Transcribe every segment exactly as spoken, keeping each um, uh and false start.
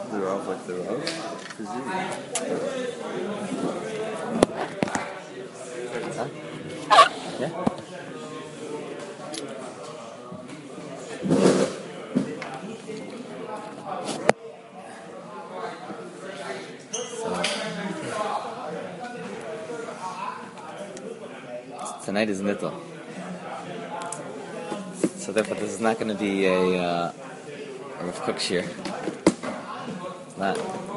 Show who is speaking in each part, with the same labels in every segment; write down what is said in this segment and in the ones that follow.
Speaker 1: They're off like they're off. Huh? Yeah. So tonight is Nittel. So therefore, this is not going to be a uh, a Rav Kook shir. It's not.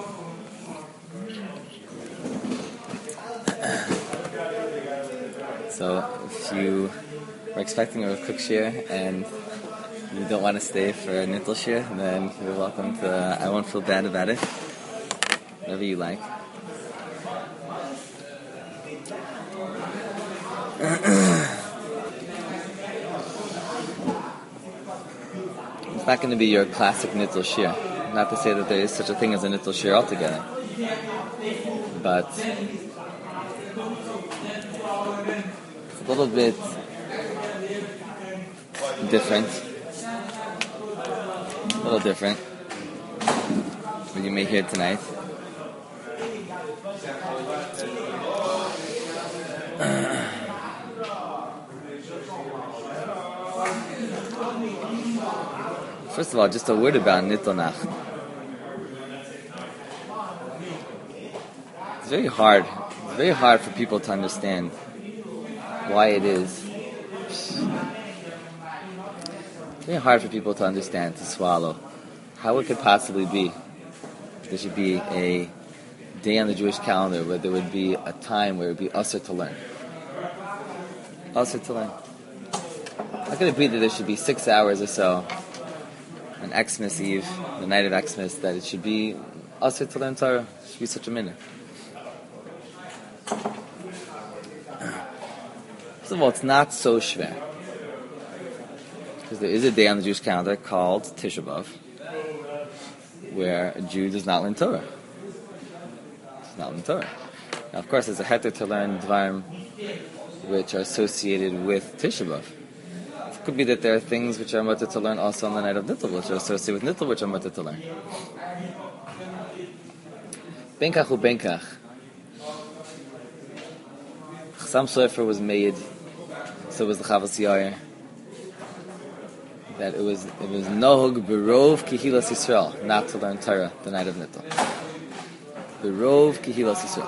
Speaker 1: So if you are expecting a Rav Kook shir and you don't want to stay for a Nittel shir, then you're welcome to. Uh, I won't feel bad about it. Whatever you like. It's not going to be your classic Nittel shir. Not to say that there is such a thing as a Nittel shir altogether, but it's a little bit different. A little different. What you may hear tonight. First of all, just a word about Nittel Nacht. It's very hard. It's very hard for people to understand why it is. It's very hard for people to understand, to swallow, how it could possibly be. There should be a day on the Jewish calendar where there would be a time where it would be usher to learn. Usher to learn. How could it be that there should be six hours or so on Xmas Eve, the night of Xmas, that it should be usher to learn Torah? It should be such a minute. First of all, it's not so schwer. Because there is a day on the Jewish calendar called Tisha B'Av, where a Jew does not learn Torah. Does not learn Torah. Now, of course, there's a heter to learn Dvarim which are associated with Tisha B'Av. It could be that there are things which are mutter to learn also on the night of Nittel, which are associated with Nittel, which are mutter to learn. Benkach u Benkach. Chassam Sofer was made, so was the Chavos Yair, that it was it was nohug berov kihilas Yisrael not to learn Torah the night of Nittel. Berov kihilas Yisrael.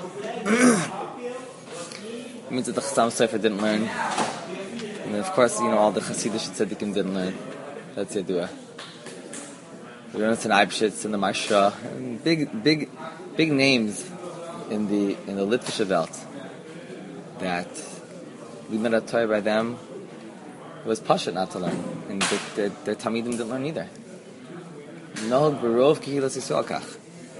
Speaker 1: It means that the Chassam Sofer didn't learn, and of course, you know, all the Hasidic tzaddikim didn't learn. That's Yedua. The Ronatz and Eibshitz and the Marsha, and big, big, big names in the in the Litvische Welt that we met a Torah by them. It was Pashat not to learn, and their, their Talmidim didn't learn either. Nohag berov kihilas Yisrael kach.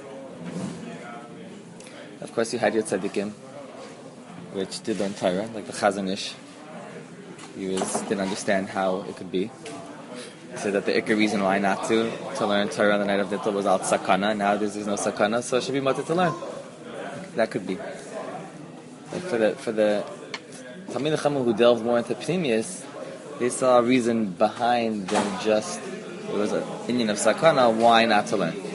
Speaker 1: Of course, you had your tzaddikim, which did learn Torah, like the Chazon Ish. He was didn't understand how it could be. He said that the ikar reason why not to to learn Torah on the night of Nittel was al sakana. Now there's, there's no sakana, so it should be mutter to learn. That could be. But for the for the Talmidei Chacham who delved more into Pnimius, they saw a reason behind than just it was an Indian of sakana. Why not to learn?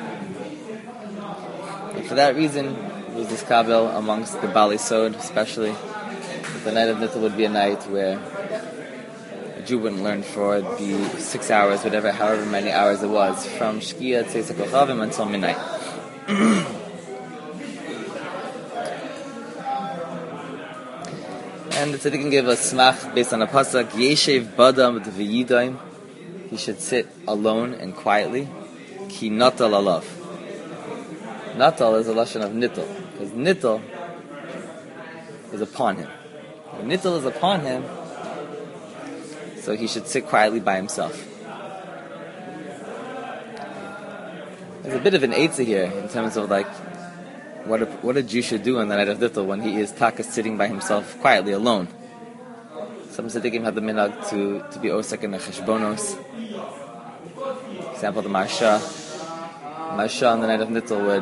Speaker 1: And for that reason, it was this kabel amongst the Bali Sod, especially. The night of Nittel would be a night where a Jew wouldn't learn for the six hours, whatever, however many hours it was, from Shkia Tzeis HaKochavim until midnight. And the Tzaddikim gave a smach based on a pasuk, Yeshev Badam V'Yidaim. He should sit alone and quietly. Ki Natal Alav. Natal is a lashon of Nittel, because Nittel is upon him. When Nittel is upon him, so he should sit quietly by himself. There's a bit of an eitzah here in terms of like what a, what a Jew should do on the night of Nittel when he is taka sitting by himself quietly alone. Some tzaddikim have the minhag to to be osek in the cheshbonos. For example, the Marsha, Marsha on the night of Nittel would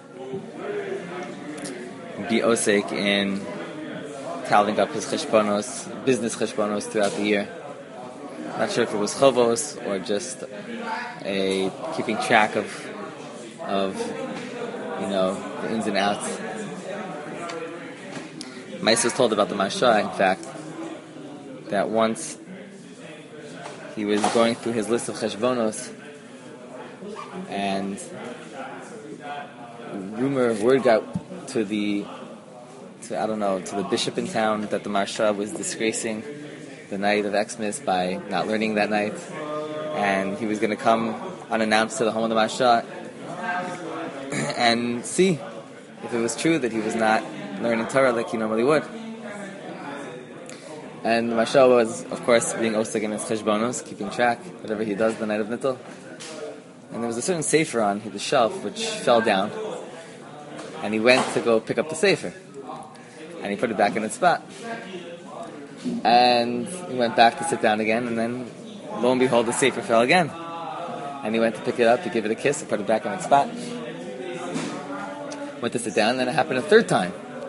Speaker 1: be osek in tallying up his cheshbonos, business cheshbonos throughout the year. Not sure if it was chovos or just a keeping track of of, you know, the ins and outs. Maisa was told about the Marsha, in fact, that once he was going through his list of cheshbonos, and rumor, word got to the, to, I don't know, to the bishop in town that the Marsha was disgracing the night of Xmas by not learning that night, and he was going to come unannounced to the home of the Marsha and see if it was true that he was not learning Torah like he normally would. And the Marsha was, of course, being oseg in his cheshbonos, keeping track, whatever he does the night of Nittel. And there was a certain sefer on the shelf which fell down, and he went to go pick up the sefer, and he put it back in its spot. And he went back to sit down again, and then, lo and behold, the sefer fell again. And he went to pick it up, to give it a kiss, and put it back in its spot. Went to sit down, and then it happened a third time.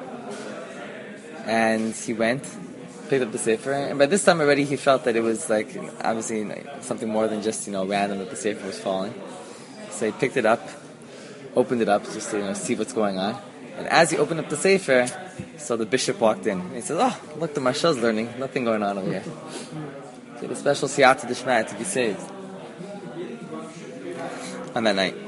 Speaker 1: And he went, picked up the sefer, and by this time already he felt that it was like, obviously, something more than just, you know, random that the sefer was falling. So he picked it up, opened it up, just to, you know, see what's going on. And as he opened up the sefer, so the bishop walked in. And he said, "Oh, look, the Marsha's learning. Nothing going on over here." He had a special siyata d'shmaya to be saved on that night.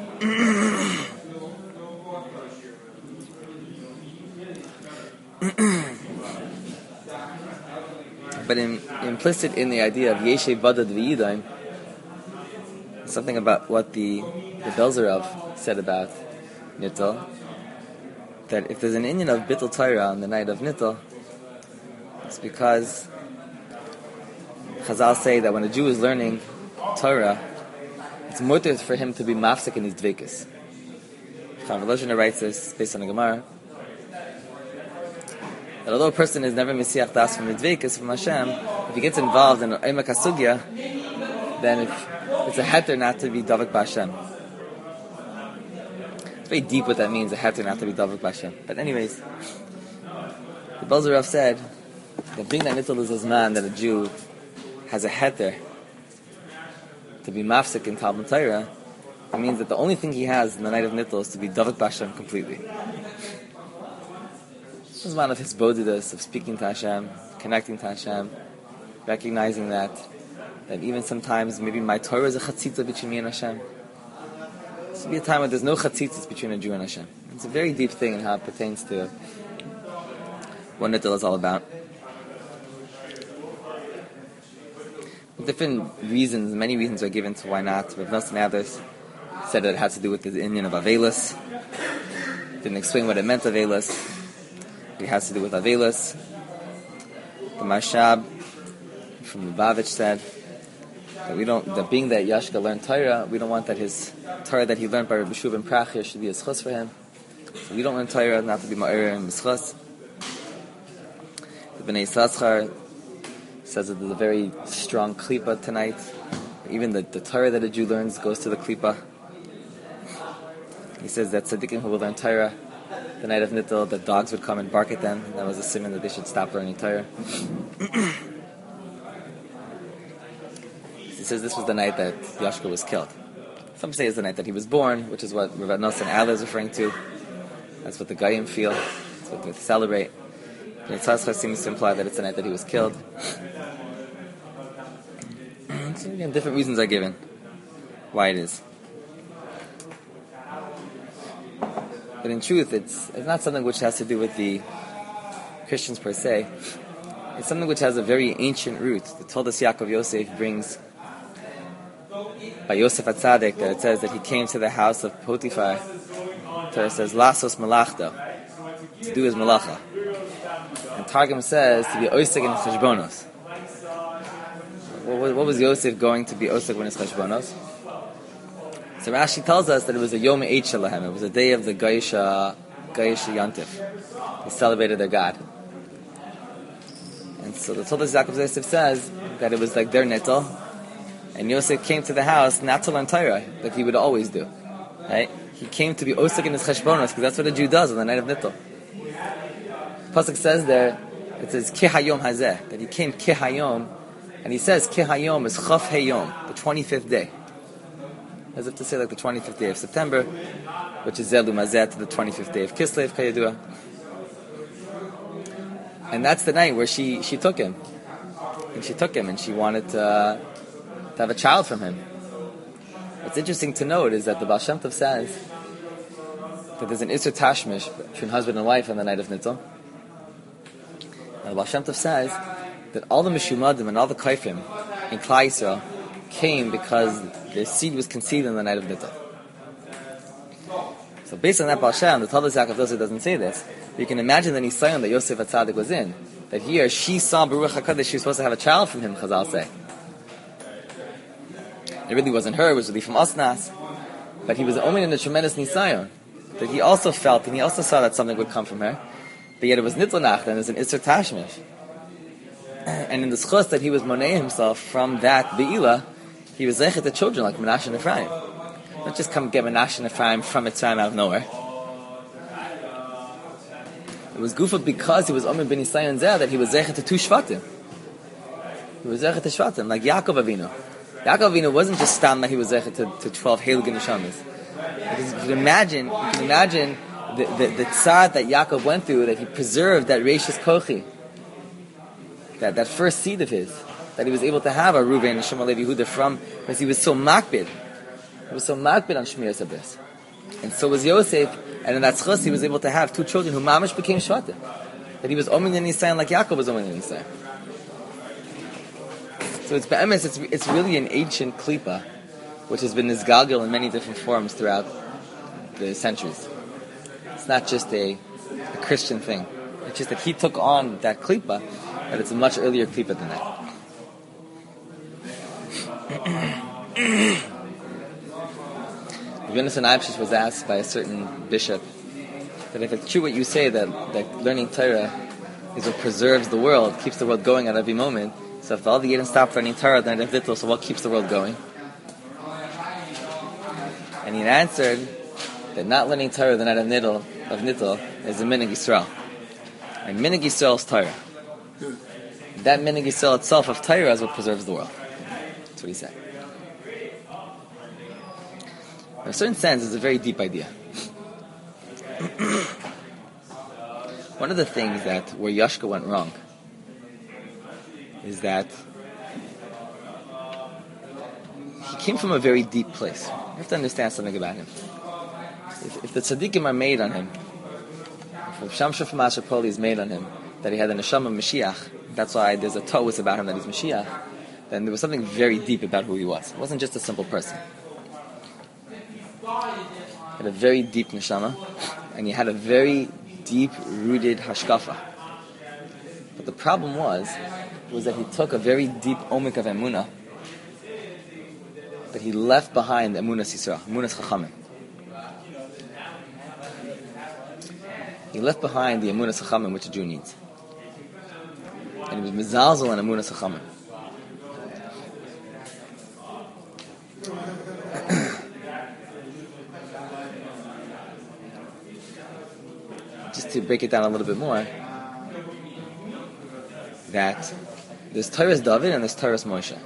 Speaker 1: But in, implicit in the idea of Yeshe Badad V'Yidayim, something about what the, the Belzerov said about Nittel, that if there's an inyan of Bittul Torah on the night of Nittel, it's because Chazal say that when a Jew is learning Torah, it's mutter for him to be mafsek in his dveikus. Chaim Volozhiner writes this based on the Gemara, that although a person is never misiach das from the dveikus from Hashem, if he gets involved in Eimak HaSugya, then if, it's a heter not to be davak b'Hashem. It's very deep what that means, a heter not to be davak b'Hashem. But anyways, the Belzerov said that being that Nittel is a man, that a Jew has a heter to be mafsek in Talmud Torah, it means that the only thing he has in the night of Nittel is to be davak b'Hashem completely. This is one of his bodhidas of speaking to Hashem, connecting to Hashem, recognizing that that even sometimes maybe my Torah is a chatzitza between me and Hashem. This would be a time when there's no chatzitzas between a Jew and Hashem. It's a very deep thing in how it pertains to what Nittel is all about. Different reasons, many reasons are given to why not. Rav Nosson and others said that it had to do with the inyan of Avelis. Didn't explain what it meant, Avelis. It has to do with Avelis. The Marshab from Lubavitch said that we don't, that being that Yashka learned Torah, we don't want that his Torah that he learned by Rabbi Shuv and Prachya should be a schus for him. So we don't learn Torah not to be ma'ir and mischus. The Bnei Yissaschar says that there's a very strong klipa tonight. Even the, the Torah that a Jew learns goes to the klipa. He says that tzaddikim who will learn Torah the night of Nittel, the dogs would come and bark at them. That was a siman that they should stop learning Torah. He says this was the night that Yashka was killed. Some say it's the night that he was born, which is what Rav Nosson and is referring to. That's what the Goyim feel. That's what they celebrate. And Yitzhak seems to imply that it's the night that he was killed. So again, different reasons are given why it is. But in truth, it's it's not something which has to do with the Christians per se. It's something which has a very ancient root. The Toldos Yaakov Yosef brings by Yosef HaTzadik that it says that he came to the house of Potiphar. Torah says, Lasos Malachta, to do his malacha. And Targum says to be oseg in his cheshbonos. What, what was Yosef going to be oseg in his cheshbonos? So Rashi tells us that it was a Yom Eid Shalahem. It was a day of the Gaisha, Gaisha Yantif. They celebrated their God. And so the Toldos Yaakov Yosef says that it was like their Nittel. And Yosef came to the house not to learn Torah, like he would always do. Right? He came to be oseg in his cheshbonos, because that's what a Jew does on the night of Nittel. Pasuk says there, it says Ki Hayom Hazeh, that he came Ki Hayom, and he says Ki Hayom is Chaf Hayom, the twenty-fifth day. as if to say like the twenty-fifth day of September, which is Zelu Mazet, to the twenty-fifth day of Kislev, Kayadua. And that's the night where she, she took him. And she took him and she wanted to, uh, to have a child from him. What's interesting to note is that the Baal Shem Tov says that there's an Isser Tashmish between husband and wife on the night of Nittel. And the Baal Shem Tov says that all the Mishumadim and all the Kaifim in Klal Yisrael came because their seed was conceived on the night of Nittel. So based on that Baal Shem, the Talmud Yaakov Yosef doesn't say this, but you can imagine the Nisayon that Yosef HaTzadik was in, that here she saw Baruch HaKadosh, she was supposed to have a child from him, Chazal say. It really wasn't her, it was really from Osnas. But he was only in a tremendous Nisayon, that he also felt, and he also saw that something would come from her, but yet it was Nittel Nacht, and it was an Isser Tashmish. And in the schus that he was monei himself from that Be'ila, he was zeichet the children like Menashe and Ephraim. Not just come get Menashe and Ephraim from Mitzrayim out of nowhere. It was Gufa because he was Omer ben Yisrael Zeh that he was zeichet to two Shvatim. He was zeichet to Shvatim, like Yaakov Avinu. Yaakov Avinu wasn't just stam that he was zeichet to, to twelve Heilig Neshamas. Because you can imagine, you can imagine the, the, the tzad that Yaakov went through, that he preserved that Reishis Kochi, that, that first seed of his, that he was able to have a Reuven and Shimon Levi Yehuda from, because he was so makbid. He was so makbid on Shmiras Habris. And so was Yosef, and in that schus he was able to have two children who mamish became Shvatim. That he was Omen in Yisrael like Yaakov was Omen in Yisrael. So it's be'emes, it's, it's really an ancient klipa, which has been nizgalgel in many different forms throughout the centuries. It's not just a, a Christian thing. It's just that he took on that klipa, but it's a much earlier klipa than that. Yonasan Eibshish was asked by a certain bishop that if it's true what you say, that, that learning Torah is what preserves the world, keeps the world going at every moment, so if all the Yidden stopped learning Torah, then it's Vittel, so what keeps the world going? And he answered that not learning Torah the night of Nittel, of Nittel is the Minig Yisrael. And Minig Yisrael is Torah. That Minig Yisrael itself of Torah is what preserves the world. That's what he said. In a certain sense, it's a very deep idea. One of the things that where Yashka went wrong is that he came from a very deep place. You have to understand something about him. If, if the tzaddikim are made on him, if Shamshuf Masher Poli is made on him, that he had a neshama Mashiach, that's why there's a to'us about him that he's Mashiach, then there was something very deep about who he was. It wasn't just a simple person. He had a very deep neshama, and he had a very deep-rooted hashkafa. But the problem was, was that he took a very deep omik of emunah, but he left behind emunah Yisrael, emunah chachamim. He left behind the emunah chachamim which a Jew needs, and he was mizalzel on emunah chachamim. Just to break it down a little bit more, that there's Torah's David and there's Torah's Moshe.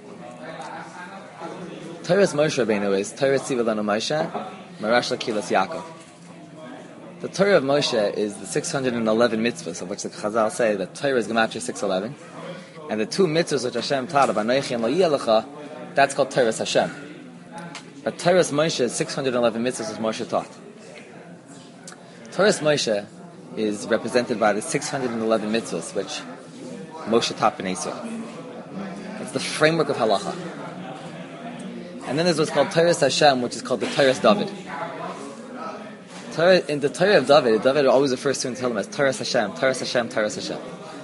Speaker 1: Torah's Moshe Rabbeinu is Torah Tziva Lanu Moshe, Marash Lakilas Yaakov. The Torah of Moshe is the six hundred eleven mitzvahs, of which the Chazal say that Torah is Gematria six eleven, and the two mitzvahs which Hashem taught of Anochi and Lo Yelecha, that's called Torah's Hashem. But Torah's Moshe is six hundred eleven mitzvahs which Moshe taught. Torah's Moshe is represented by the six hundred eleven mitzvahs which Moshe taught Bnei Yisrael. It's the framework of halacha. And then there's what's called Torah's Hashem, which is called the Torah's David. Torah, in the Torah of David, David always refers to him as Torah's Hashem, Torah's Hashem, Torah's Hashem.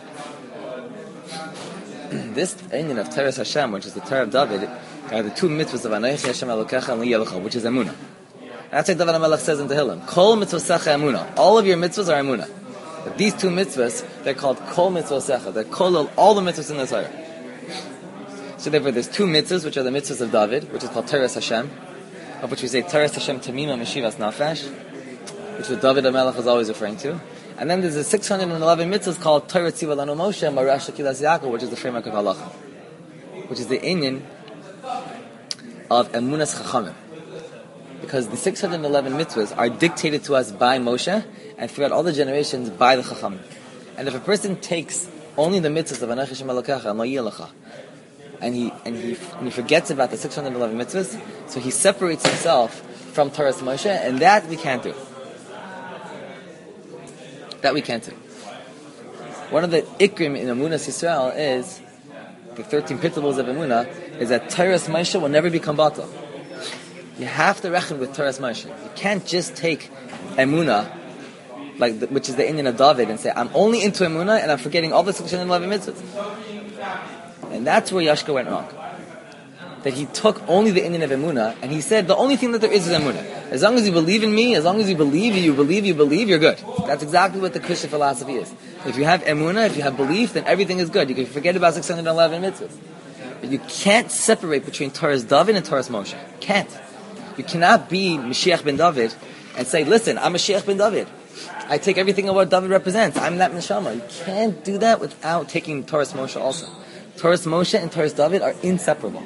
Speaker 1: This union of Torah's Hashem, which is the Torah of David, are the two mitzvahs of Anochi Hashem Elokecha and Li Yelecha, which is Emunah. That's like David HaMelech says in Tehillim, Kol mitzvosecha emunah. All of your mitzvahs are emunah. But these two mitzvahs, they're called Kol mitzvosecha. They're kol all the mitzvahs in the Torah. So therefore there's two mitzvahs, which are the mitzvahs of David, which is called Torah's Hashem, of which we say Torah's Hashem Tamima Meshivas Nafesh, which is David HaMelech is always referring to. And then there's the six hundred eleven mitzvahs called Torah Tziva Lanu Moshe, Marash Lakilas Yaakov, which is the framework of halacha, which is the inyan of Emunas Chachamim. Because the six hundred eleven mitzvahs are dictated to us by Moshe, and throughout all the generations by the Chachamim. And if a person takes only the mitzvahs of Anochi Hashem Elokecha and Lo Yeh Lecha, and he and he and he forgets about the six hundred eleven mitzvahs, so he separates himself from Torah's Moshe, and that we can't do. That we can't do. One of the ikrim in Emunas Yisrael is the thirteen principles of Emunah is that Torah's Moshe will never become batal. You have to reckon with Torah's Moshe. You can't just take Emunah, like the, which is the Inyan of David, and say, I'm only into Emunah and I'm forgetting all the six hundred eleven mitzvahs. And that's where Yashka went wrong. That he took only the Inyan of Emunah, and he said, the only thing that there is is Emunah. As long as you believe in me, as long as you believe, you believe, you believe, you're good. That's exactly what the Christian philosophy is. If you have Emunah, if you have belief, then everything is good. You can forget about six hundred eleven mitzvahs. But you can't separate between Torah's David and Torah's Moshe. You can't. You cannot be Mashiach ben David and say, listen, I'm Mashiach ben David. I take everything of what David represents. I'm that neshama. You can't do that without taking Torah's Moshe also. Torah's Moshe and Torah's David are inseparable.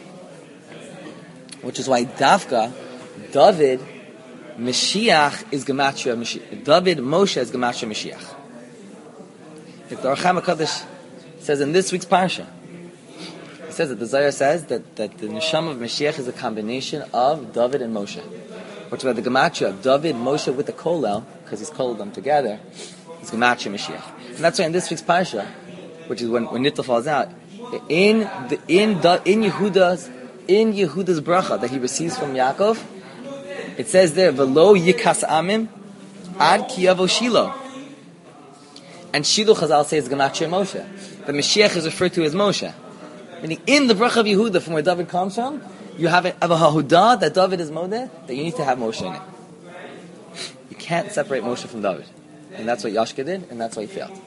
Speaker 1: Which is why Davka, David, Mashiach is Gematria Mashiach. David, Moshe is Gematria Mashiach. Like the Archam HaKadosh says in this week's parsha, it says that the Zohar says that, that the neshama of Mashiach is a combination of David and Moshe. Which is why the Gematria of David, Moshe with the Kolel, because he's called them together, is Gematria Mashiach. And that's why in this week's parsha, which is when, when Nittel falls out, in the in the, in Yehuda's in Yehuda's bracha that he receives from Yaakov, it says there, V'lo yikas amim ad ki yavo Shiloh. And Shiloh, Chazal says, Gematria Moshe. The Mashiach is referred to as Moshe. Meaning, in the bracha of Yehuda, from where David comes from, you have a, have a hahudah that David is Modeh, that you need to have Moshe in it. You can't separate Moshe from David. And that's what Yashka did, and that's why he failed.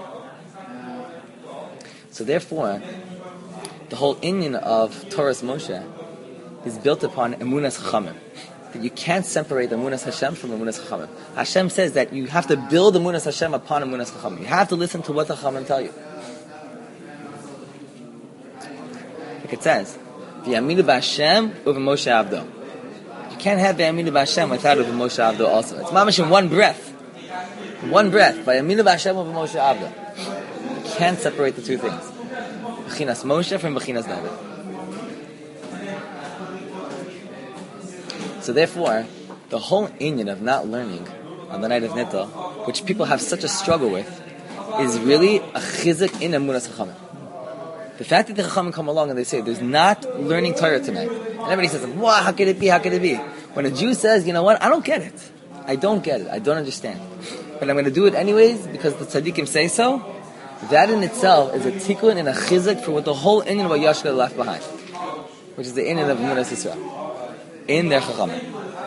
Speaker 1: So therefore, the whole inyan of Torah's Moshe is built upon Emunas Chachamim. That you can't separate Emunas Hashem from Emunas Chachamim. Hashem says that you have to build Emunas Hashem upon Emunas Chachamim. You have to listen to what the Chachamim tell you. Like it says, V'yaminu b'Hashem u'v'Moshe Avdo. You can't have V'yaminu b'Hashem without u'v'Moshe Avdo also. It's mamash in one breath. One breath. V'yaminu b'Hashem u'v'Moshe Avdo. You can't separate the two things. B'chinas Moshe from B'chinas David. So therefore, the whole inyan of not learning on the night of Nittel, which people have such a struggle with, is really a chizuk in Emunas Chachamim. The fact that the Chachamim come along and they say, there's not learning Torah tonight. And everybody says, wow, how could it be, how could it be? When a Jew says, you know what, I don't get it. I don't get it, I don't understand. But I'm going to do it anyways because the tzaddikim say so. That in itself is a tikkun and a chizuk for what the whole inyan of Yashka left behind. Which is the inyan of Emunas Yisrael. In their Chachamim.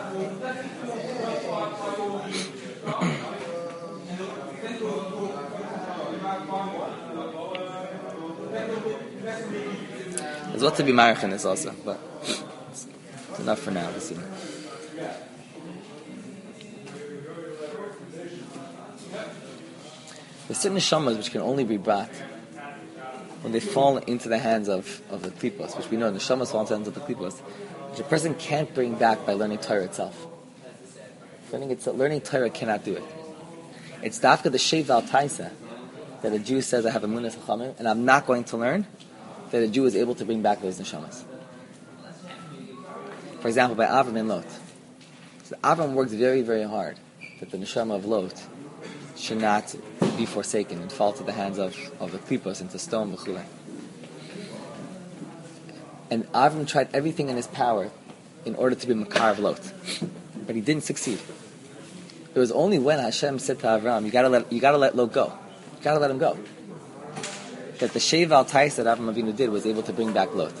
Speaker 1: There's lots to be marich in this also, but it's, it's enough for now this evening. There's certain neshamas which can only be brought when they fall into the hands of, of the klipos, which we know the neshamas fall into the hands of the klipos, which a person can't bring back by learning Torah itself. Learning, it's, learning Torah cannot do it. It's dafka the sheval taisa that a Jew says, I have a emunas chachamim, and I'm not going to learn, that a Jew is able to bring back those neshamas. For example, by Avram and Lot. So Avram worked very, very hard that the neshama of Lot should not be forsaken and fall to the hands of, of the klipos, into stone, v'chulei. And Avram tried everything in his power in order to be Makar of Lot. But he didn't succeed. It was only when Hashem said to Avram, you gotta let, you gotta let Lot go. You gotta let him go. That the Sheval Tais that Avram Avinu did was able to bring back Lot.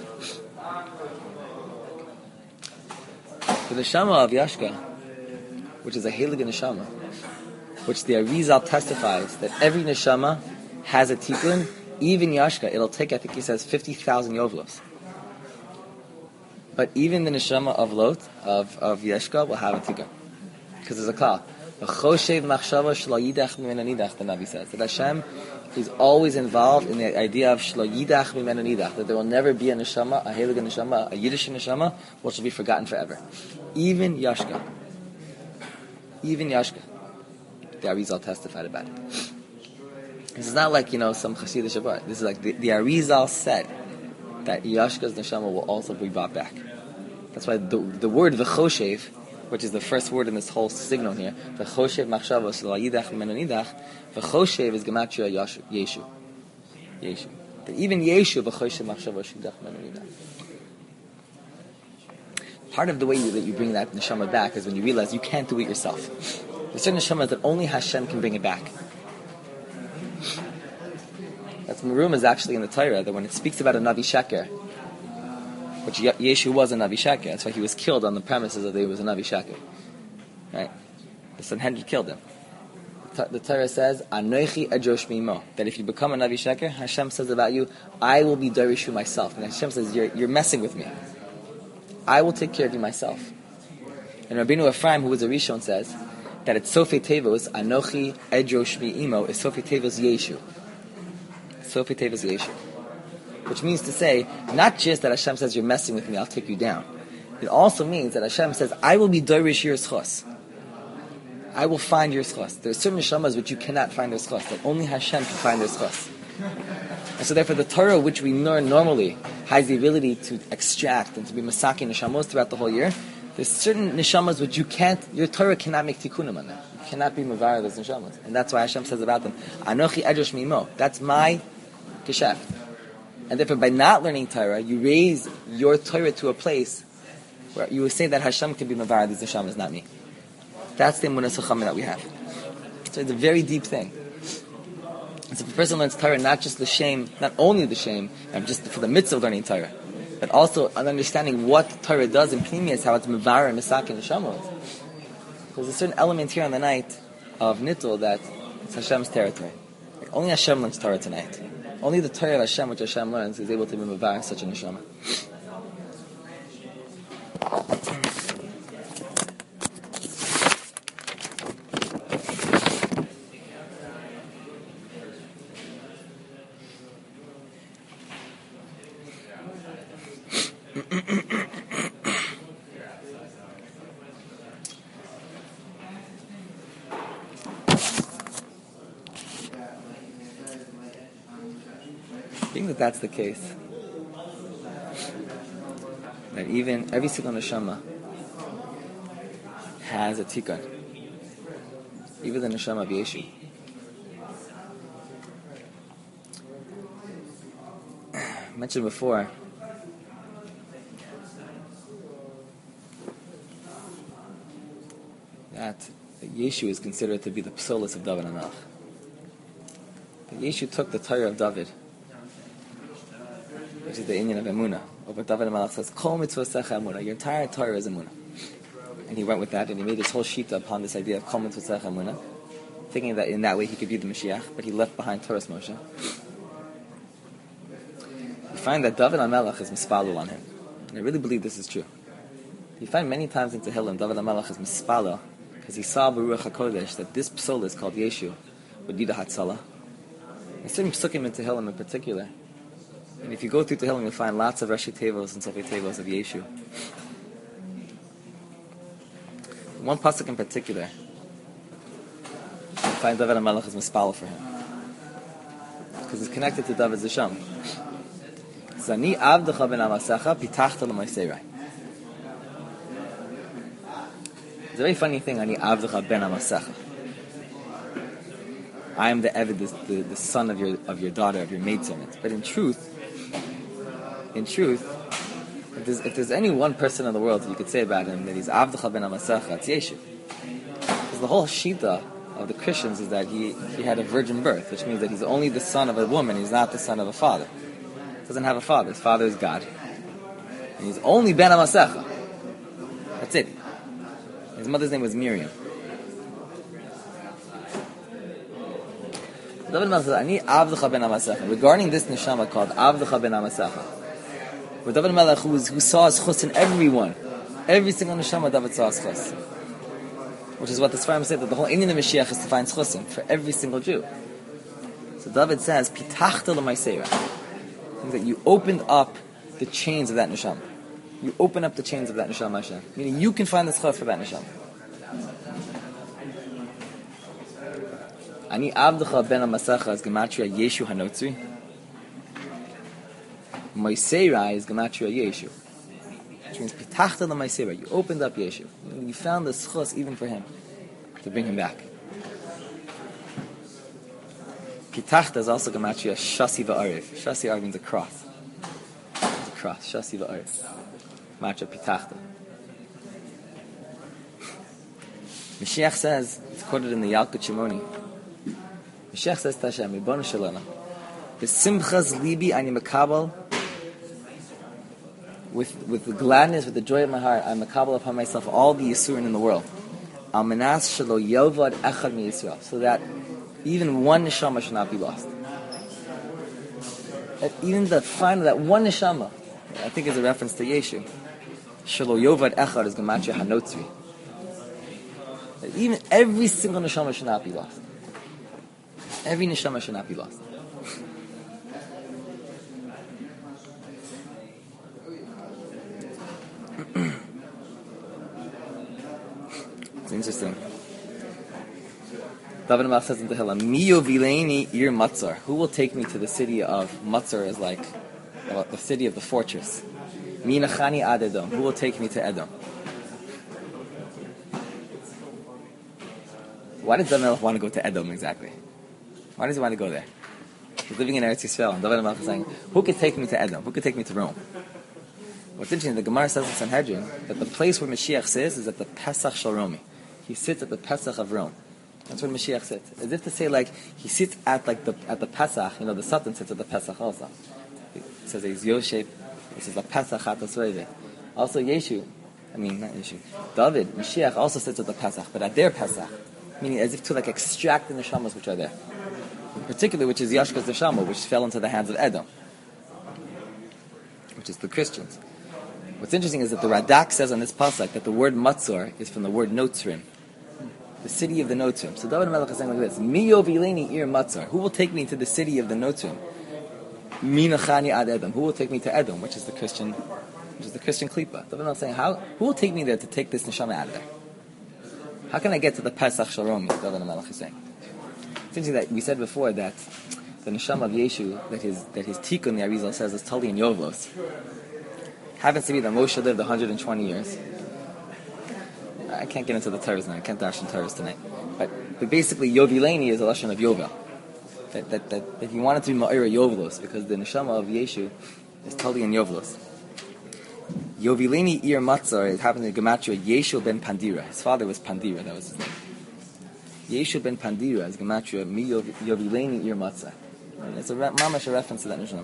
Speaker 1: The neshama of Yashka, which is a Heilig neshama, which the Arizal testifies that every neshama has a tikkun, even Yashka, it'll take, I think he says, fifty thousand yovlos. But even the neshama of Lot, of, of Yashka, will have a tikkun. Because there's a klal. The Navi says that Hashem is always involved in the idea of shlo yidach mimenu nidach, that there will never be a neshama, a heilig neshama, a Yiddish neshama, which will be forgotten forever. Even Yashka. Even Yashka. The Arizal testified about it. This is not like, you know, some Chassidish Shabbat. This is like the, the Arizal said that Yashka's neshama will also be brought back. That's why the, the word v'choshev, which is the first word in this whole signal here, v'choshev machshavos lo yidach mimenu nidach, v'choshev is gematria Yeshu. Yeshu. Yeshu. That even Yeshu v'choshev machshavos yidach mimenu nidach. Part of the way you, that you bring that neshama back is when you realize you can't do it yourself. There's certain neshamas that only Hashem can bring it back. That's Merum is actually in the Torah that when it speaks about a Navi Sheker, which Yeshu was a Navi Sheker, that's why he was killed on the premises that he was a Navi Sheker. Right? The Sanhedrin killed him. The Torah says, Anochi Ejosh Mimo, that if you become a Navi Sheker, Hashem says about you, I will be Darishu myself. And Hashem says, you're, you're messing with me. I will take care of you myself. And Rabbeinu Ephraim, who was a Rishon, says that it's Sofei Tevos, Anochi Ejosh Imo, is Sofei Tevos Yeshu. Sofei Tevos Yeshu. Which means to say, not just that Hashem says, you're messing with me, I'll take you down. It also means that Hashem says, I will be Dorish your schos. I will find your schos. There are certain neshamas which you cannot find their schos, that only Hashem can find their schos. And so therefore the Torah, which we learn normally, has the ability to extract and to be masaki neshamos throughout the whole year. There's certain neshamas which you can't, your Torah cannot make tikkunim on them. You cannot be mavar those neshamas. And that's why Hashem says about them, Anochi Ejosh Mimo. That's my geschäft. And therefore, by not learning Torah, you raise your Torah to a place where you will say that Hashem can be mavar these neshamas, not me. That's the emunah sachamim that we have. So it's a very deep thing. And so if a person learns Torah, not just the shame, not only the shame, and just for the mitzvah of learning Torah, but also an understanding what Torah does in Pnimius, how it's mavar and misak and neshamos. There's a certain element here on the night of Nittul that it's Hashem's territory. Like only Hashem learns Torah tonight. Only the Torah of Hashem, which Hashem learns, is able to be mavar such a neshama. Being that that's the case, that even every single neshama has a tikkun, even the neshama of Yeshu. I mentioned before that Yeshu is considered to be the psolis of David HaMelech. That Yeshu took the Torah of David, which is the Inyan of Emunah. Over David HaMelech says, Kol mitzvosecha emunah. Your entire Torah is Emunah. And he went with that, and he made his whole shita upon this idea of Kol mitzvosecha emunah, thinking that in that way he could be the Mashiach, but he left behind Torah's Moshe. You find that David HaMelech is mispalel on him. And I really believe this is true. You find many times in Tehillim, David HaMelech is mispalel, because he saw Baruch HaKodesh that this psola is called Yeshu, with Yida Hatzalah. And certain psukim in Tehillim in particular. And if you go through Tehillim, you'll find lots of Rashi Tevos and Sofei Tevos of Yeshu. One pasuk in particular, you find David HaMelech is mispalel for him, because it's connected to David's Zisham. Zani avdecha ben amasecha pitachta l'maiserai. It's a very funny thing, Ani avdecha ben amasecha. I am the Eved, the, the, the son of your of your daughter, of your maidservant. But in truth, in truth, if there's, if there's any one person in the world that you could say about him that he's avdecha ben amasecha, it's Yeshu. Because the whole shita of the Christians is that he, he had a virgin birth, which means that he's only the son of a woman, he's not the son of a father. He doesn't have a father, his father is God. And he's only ben amasecha. That's it. His mother's name was Miriam. David HaMelech says, Ani avdecha ben amasecha. Regarding this neshama called avdecha ben amasecha, where David HaMelech, who, was, who saw his chus in everyone, every single neshama, David saw his chus. Which is what the Sfarim say, that the whole Indian of Mashiach is to find chusim for every single Jew. So David says, Pitachta l'maiseira, means that you opened up the chains of that neshama. you open up the chains of that neshama Hashem. Meaning you can find the schos for that neshama. Ani avdecha ben hamasacha is gematria Yeshu hanotzri. Moiseira is gematria Yeshu. Which means pitachta la Moiseira. You opened up Yeshu. You found the schos even for him to bring him back. Pitachta is also gematria Shasi va'arev. Shasi va'arev means a cross. It's a cross. Shasi va'arev. Gematria pitachta. Mashiach says, it's quoted in the Yalkut Shimoni. Mashiach says to Hashem, Ribono shel olam, b'simchas libi ani makabel, with with the gladness, with the joy of my heart, I makabel upon myself all the yisurin in the world. Al menas shelo yovad echad mi Yisrael, so that even one neshama should not be lost. That even the final, that one neshama, I think is a reference to Yeshu. Shelo yovad echad is gematria hanotzri. That even every single neshama should not be lost. Every neshama should not be lost. It's interesting. David Melech says in Tehillah, Mi yovileni ir Matzar. Who will take me to the city of Matzar? Is like uh, the city of the fortress. Mi nachani ad Edom. Who will take me to Edom? Why does David Melech want to go to Edom exactly? Why does he want to go there? He's living in Eretz Yisrael, and David Melech is saying, who could take me to Edom? Who could take me to Rome? What's interesting, the Gemara says in Sanhedrin that the place where Mashiach sits is at the Pesach Shel Romi. He sits at the Pesach of Rome. That's where Mashiach sits. As if to say, like, he sits at like the at the Pesach. You know, the Satan sits at the Pesach also. It says he's Yoshep. It says the Pesach at the Sveve. Also Yeshu, I mean not Yeshu. David, Mashiach also sits at the Pesach, but at their Pesach, meaning as if to like extract the neshamas which are there. In particular, which is Yashka's neshama, which fell into the hands of Edom, which is the Christians. What's interesting is that the Radak says on this pasuk that the word Matzor is from the word Notzrim, the city of the Notzrim. So David Melech is saying like this: Mi yovileni ir Matzor. Who will take me to the city of the Notzrim? Mi nachani ad Edom. Who will take me to Edom, which is the Christian, which is the Christian klipa? David Melech is saying, how? Who will take me there to take this neshama out of there? How can I get to the Pesach Shel Romi? David Melech is saying. It's interesting that we said before that the neshama of Yeshu, that his that his tikkun, the Arizal says, is Tali and Yovlos. Happens to be that Moshe lived one hundred twenty years. I can't get into the Torahs now. I can't dash in Torahs tonight. But, but basically, Yovileni is a lashon of Yovel. That, that, that, that he wanted to be Ma'ira Yovlos because the neshama of Yeshu is Tali and Yovlos. Yovileni ir Matzar, it happened in Gematria, Yeshu ben Pandira. His father was Pandira, that was his name. Yeshu ben Pandira is Gematria, Mi Yovileni ir Matzar. And it's a re- mamash a reference to that neshama.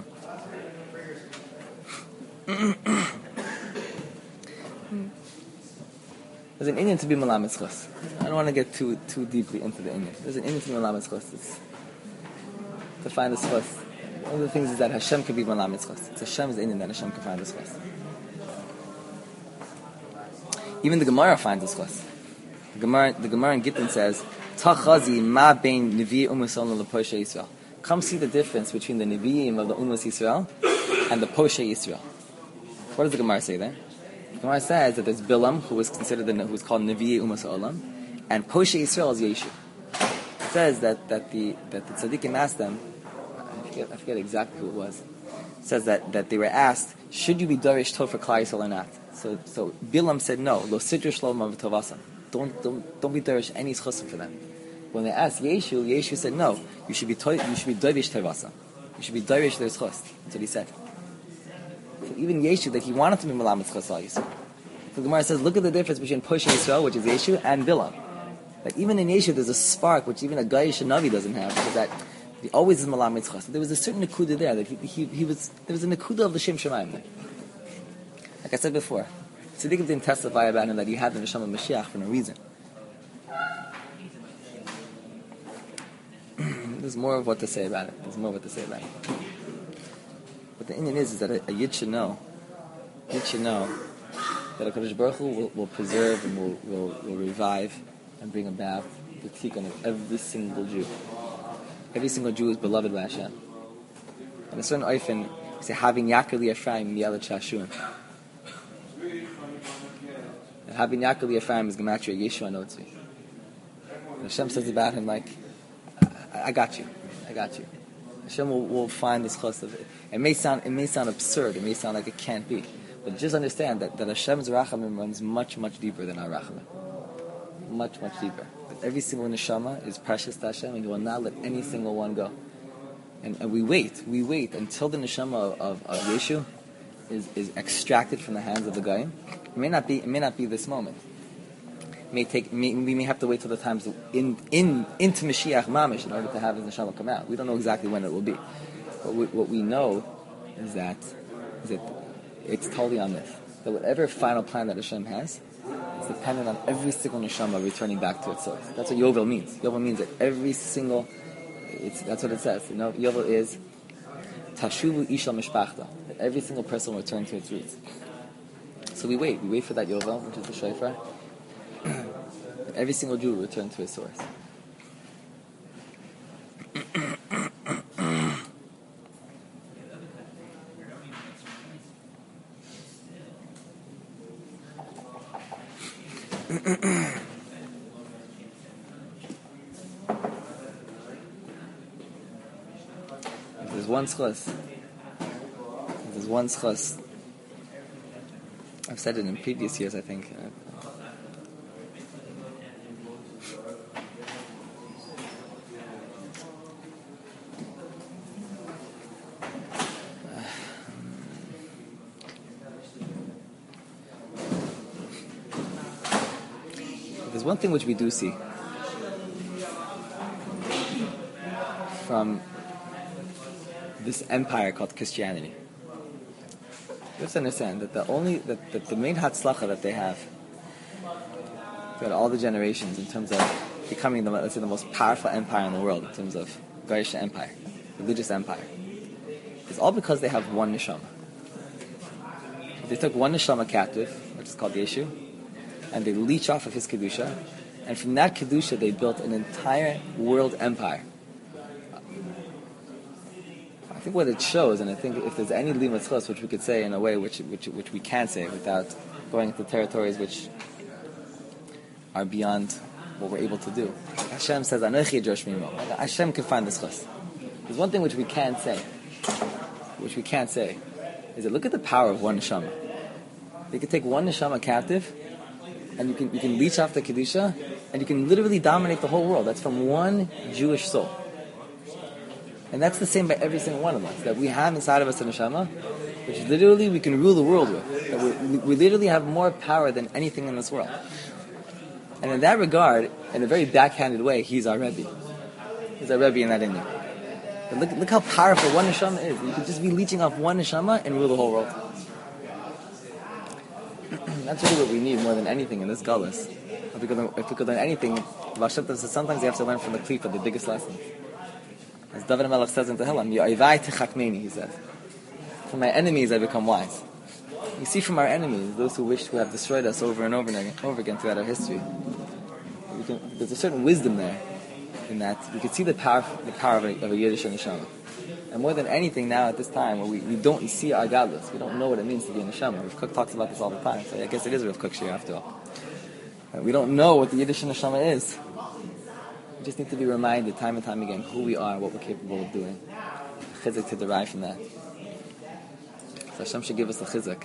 Speaker 1: There's an Indian to be Malamed Schos. I don't want to get too too deeply into the Indian. There's an Indian to be Malamed Schos. It's to find the Schos. One of the things is that Hashem can be Malamed Schos. It's Hashem's Indian that Hashem can find the Schos. Even the Gemara finds the Schos. The Gemara, the Gemara in Gittin says, Tachazi ma bein Nevi Umas Poshe Yisrael. Come see the difference between the Nevi'im of the Umas Yisrael and the Poshe Yisrael. What does the Gemara say there? The Gemara says that there's Bilam, who was considered the, who was called Nevi'e Umas Olam, and Poshe Yisrael is Yeshu. It says that, that the that the tzaddikim asked them, I forget, I forget exactly who it was. It says that, that they were asked, should you be Darish Tov for Klal Yisrael or not? So so Bilam said no. Lo sidr shlom avtovasam. Don't don't don't be Darish any schusim for them. When they asked Yeshu, Yeshu said no. You should be to, you should be Darish Tovasam. You should be Darish their schus. That's what he said. So even Yeshu, that he wanted to be Malamed Schos al Yisrael. So the Gemara says, look at the difference between Poshe Yisrael, which is Yeshu, and Bilam. That even in Yeshu, there's a spark which even a Gayish Navi doesn't have, because that he always is Malamed Schos. There was a certain Nakuda there that he, he, he was. There was a Nakuda of the Shem Shemayim there. Like I said before, Tzaddikim didn't testify about him that he had the Neshama Mashiach for no reason. There's more of what to say about it. There's more of what to say about it. But the Indian is, is that a, a Yid should know, Yid should know that HaKadosh Baruch Hu will, will preserve and will, will, will revive and bring about the tikkun of every single Jew. Every single Jew is beloved by Hashem. And a certain oifen, we say, having Yakir li Ephraim miyalet shashuim. Habin Yaakov Ephraim is Gematria Yeshua Notzi. Hashem says about him, like, I, I got you, I got you. Hashem will, will find this chos of it. It may sound, it may sound absurd. It may sound like it can't be, but just understand that, that Hashem's rachamim runs much, much deeper than our rachamim. Much, much deeper. That every single neshama is precious to Hashem, and He will not let any single one go. And, and we wait, we wait until the neshama of, of, of Yeshu is, is extracted from the hands of the Goyim. It may not be, it may not be this moment. It may take, may, we may have to wait till the times in, in, into Mashiach Mamish in order to have His neshama come out. We don't know exactly when it will be. But we, what we know is that, is that it's totally on this. That whatever final plan that Hashem has is dependent on every single neshama returning back to its source. That's what Yovel means. Yovel means that every single, it's, that's what it says. You know, Yovel is Tashuvu Ishal Mishpachta. That every single person will return to its roots. So we wait. We wait for that Yovel, which is the shofar. Every single Jew will return to his source. There's one schos. There's one schos. I've said it in previous years, I think. There's one thing which we do see from this empire called Christianity. You have to understand that the only that, that the main hatzlacha that they have throughout all the generations in terms of becoming the, let's say, the most powerful empire in the world in terms of Goyish empire, religious empire, is all because they have one neshama. They took one neshama captive, which is called Yeshu, and they leech off of his kedusha, and from that kedusha they built an entire world empire. I think what it shows, and I think if there's any limud chos which we could say in a way which which which we can say without going into territories which are beyond what we're able to do. Hashem says, "Anochi Josh Mimo." Hashem can find this chos. There's one thing which we can't say, which we can't say, is that look at the power of one neshama. They could take one neshama captive, and you can you can leech off the kedusha, and you can literally dominate the whole world. That's from one Jewish soul. And that's the same by every single one of us. That we have inside of us a neshama, which literally we can rule the world with. That we, we literally have more power than anything in this world. And in that regard, in a very backhanded way, he's our Rebbe. He's our Rebbe in that India. But look, look how powerful one neshama is. You could just be leeching off one neshama and rule the whole world. That's really what we need more than anything in this galus. If we could learn, if we could learn anything, Vashem says sometimes you have to learn from the klipa, the biggest lesson. As David HaMelech says in Tehillim, Yo'evai techakmeni, he says. From my enemies I become wise. You see from our enemies, those who wish to have destroyed us over and over and again, over again throughout our history. We can, there's a certain wisdom there, in that we can see the power, the power of a, of a Yiddish neshama. And more than anything now at this time, where we, we don't see our gadlus, we don't know what it means to be a neshama. Rav Kook talks about this all the time, so I guess it is Rav Kook shir after all. We don't know what the Yiddish neshama is. We just need to be reminded time and time again who we are, what we're capable of doing. Chizuk to derive from that. So Hashem should give us the chizuk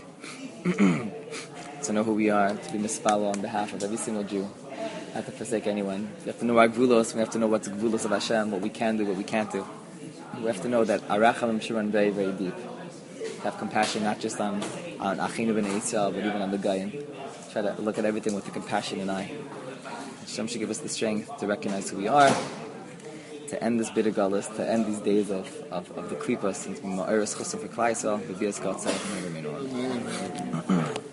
Speaker 1: to know who we are, to be mispalo on behalf of every single Jew, not to forsake anyone. We have to know our gvulos, we have to know what's the gvulos of Hashem, what we can do, what we can't do. We have to know that our rachamim should run very, very deep. Have compassion not just on on Achinu b'nei Yisrael, but even on the Goyim. Try to look at everything with a compassionate eye. Hashem should give us the strength to recognize who we are, to end this bitter galus, to end these days of, of, of the klipas, and to be ma'aris chosam for Klai Yisrael, v'bias God said, and remain on.